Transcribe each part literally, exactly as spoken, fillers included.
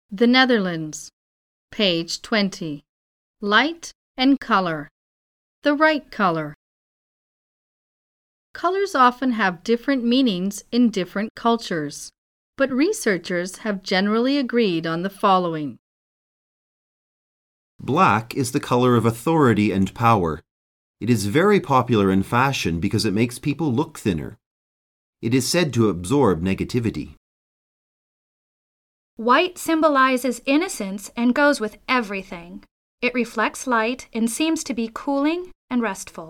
The Netherlands, page twenty. Light and color. The right color. Colors often have different meanings in different cultures, but researchers have generally agreed on the following. Black is the color of authority and power. It is very popular in fashion because it makes people look thinner. It is said to absorb negativity. White symbolizes innocence and goes with everything. It reflects light and seems to be cooling and restful.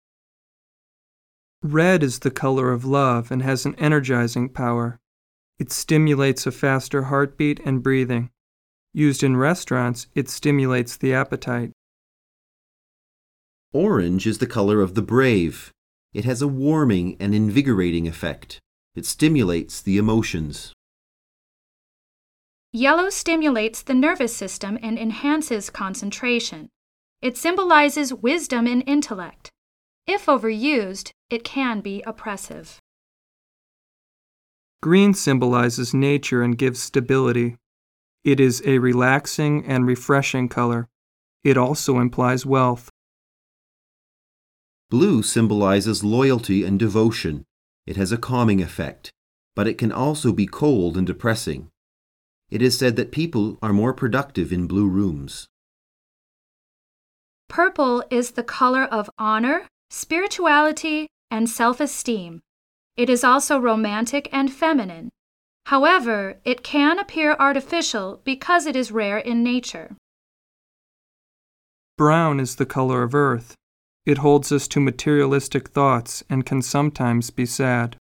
Red is the color of love and has an energizing power. It stimulates a faster heartbeat and breathing. Used in restaurants, it stimulates the appetite. Orange is the color of the brave. It has a warming and invigorating effect. It stimulates the emotions. Yellow stimulates the nervous system and enhances concentration. It symbolizes wisdom and intellect. If overused, it can be oppressive. Green symbolizes nature and gives stability. It is a relaxing and refreshing color. It also implies wealth. Blue symbolizes loyalty and devotion. It has a calming effect, but it can also be cold and depressing. It is said that people are more productive in blue rooms. Purple is the color of honor, spirituality, and self-esteem. It is also romantic and feminine. However, it can appear artificial because it is rare in nature. Brown is the color of earth. It holds us to materialistic thoughts and can sometimes be sad.